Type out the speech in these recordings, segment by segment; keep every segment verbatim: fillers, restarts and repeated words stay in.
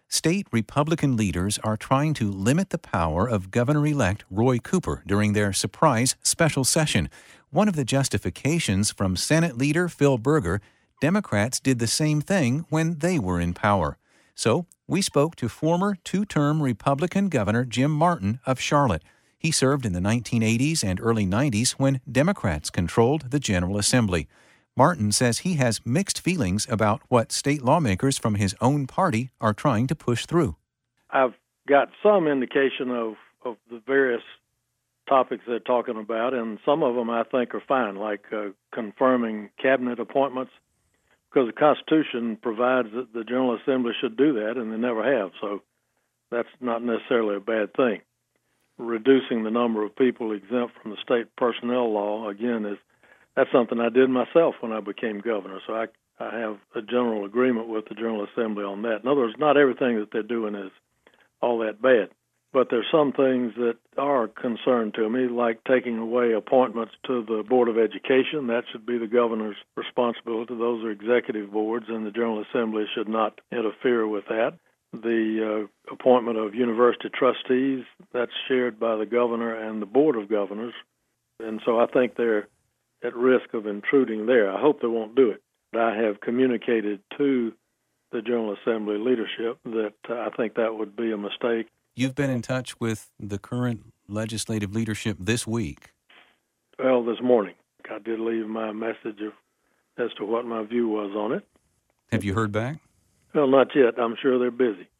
State Republican leaders are trying to limit the power of Governor-elect Roy Cooper during their surprise special session. One of the justifications from Senate leader Phil Berger, Democrats did the same thing when they were in power. So we spoke to former two-term Republican Governor Jim Martin of Charlotte. He served in the nineteen eighties and early nineties when Democrats controlled the General Assembly. Martin says he has mixed feelings about what state lawmakers from his own party are trying to push through. I've got some indication of, of the various topics they're talking about, and some of them I think are fine, like uh, confirming cabinet appointments, because the Constitution provides that the General Assembly should do that, and they never have, so that's not necessarily a bad thing. Reducing the number of people exempt from the state personnel law, again, is that's something I did myself when I became governor, so I, I have a general agreement with the General Assembly on that. In other words, not everything that they're doing is all that bad, but there's some things that are a concern to me, like taking away appointments to the Board of Education. That should be the governor's responsibility. Those are executive boards, and the General Assembly should not interfere with that. The uh, appointment of university trustees, that's shared by the governor and the Board of Governors, and so I think they're at risk of intruding there. I hope they won't do it. I have communicated to the General Assembly leadership that uh, I think that would be a mistake. You've been in touch with the current legislative leadership this week. Well, this morning. I did leave my message of, as to what my view was on it. Have you heard back? Well, not yet. I'm sure they're busy.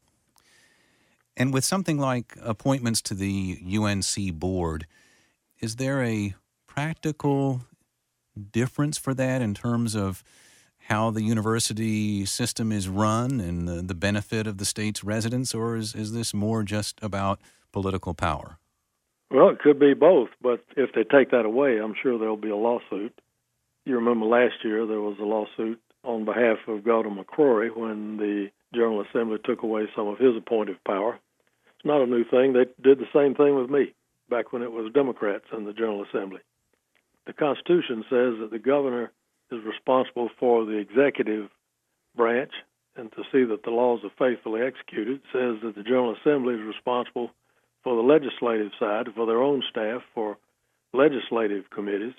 And with something like appointments to the U N C board, is there a practical difference for that in terms of how the university system is run and the, the benefit of the state's residents, or is, is this more just about political power? Well, it could be both, but if they take that away, I'm sure there'll be a lawsuit. You remember last year there was a lawsuit on behalf of Governor McCrory when the General Assembly took away some of his appointive power. It's not a new thing. They did the same thing with me back when it was Democrats in the General Assembly. The Constitution says that the governor is responsible for the executive branch and to see that the laws are faithfully executed. It says that the General Assembly is responsible for the legislative side, for their own staff, for legislative committees,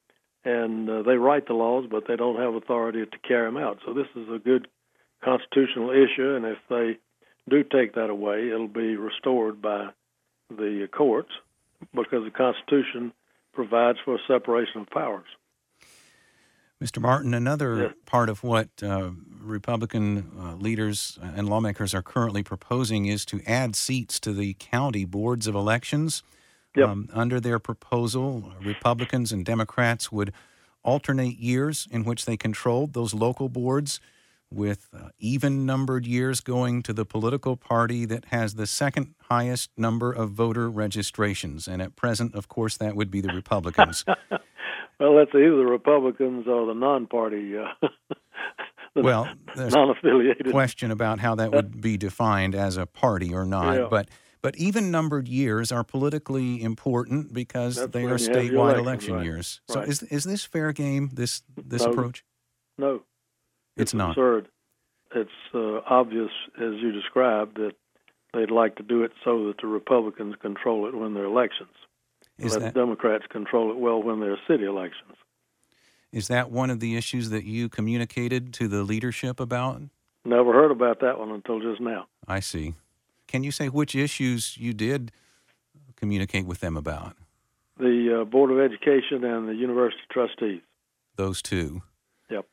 and uh, they write the laws, but they don't have authority to carry them out. So this is a good constitutional issue, and if they do take that away, it'll be restored by the courts because the Constitution provides for a separation of powers. Mister Martin, another yeah. part of what uh, Republican uh, leaders and lawmakers are currently proposing is to add seats to the county boards of elections. Yep. Um, under their proposal, Republicans and Democrats would alternate years in which they controlled those local boards, with uh, even-numbered years going to the political party that has the second highest number of voter registrations. And at present, of course, that would be the Republicans. Well, that's either the Republicans or the non-party, uh, the well, there's non-affiliated. A question about how that would be defined as a party or not. Yeah. But but even-numbered years are politically important because That's they when are you have the statewide election, election right. years. So Right. is is this fair game, this this No. approach? No. It's, It's not. absurd. It's uh, obvious, as you described, that they'd like to do it so that the Republicans control it when they're elections. Is Let that, the Democrats control it well when they're city elections. is that one of the issues that you communicated to the leadership about? Never heard about that one until just now. I see. Can you say which issues you did communicate with them about? The uh, Board of Education and the university trustees. Those two. Yep.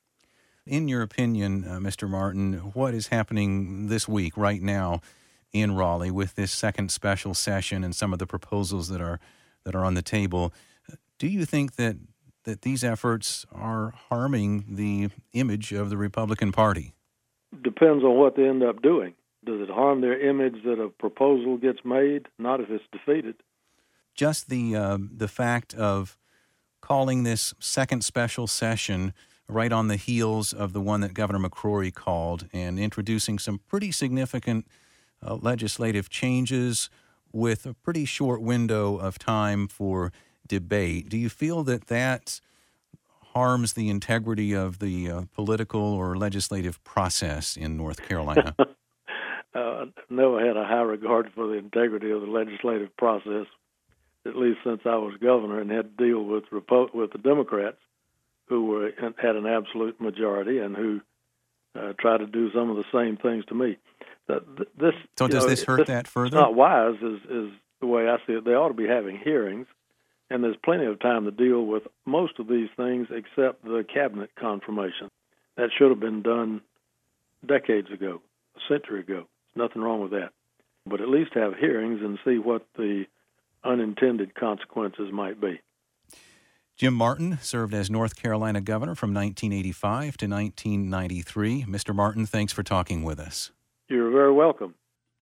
In your opinion, uh, Mister Martin, what is happening this week, right now, in Raleigh with this second special session and some of the proposals that are that are on the table? Do you think that that these efforts are harming the image of the Republican Party? Depends on what they end up doing. Does it harm their image that a proposal gets made? Not if it's defeated. Just the uh, the fact of calling this second special session right on the heels of the one that Governor McCrory called and introducing some pretty significant uh, legislative changes with a pretty short window of time for debate. Do you feel that that harms the integrity of the uh, political or legislative process in North Carolina? uh, I've never had a high regard for the integrity of the legislative process, at least since I was governor and had to deal with with the Democrats, who were had an absolute majority and who uh, tried to do some of the same things to me. This, so does know, this hurt this, that further? It's not wise, is, is the way I see it. They ought to be having hearings, and there's plenty of time to deal with most of these things except the cabinet confirmation. That should have been done decades ago, a century ago. There's nothing wrong with that. But at least have hearings and see what the unintended consequences might be. Jim Martin served as North Carolina governor from nineteen eighty-five to nineteen ninety-three. Mister Martin, thanks for talking with us. You're very welcome.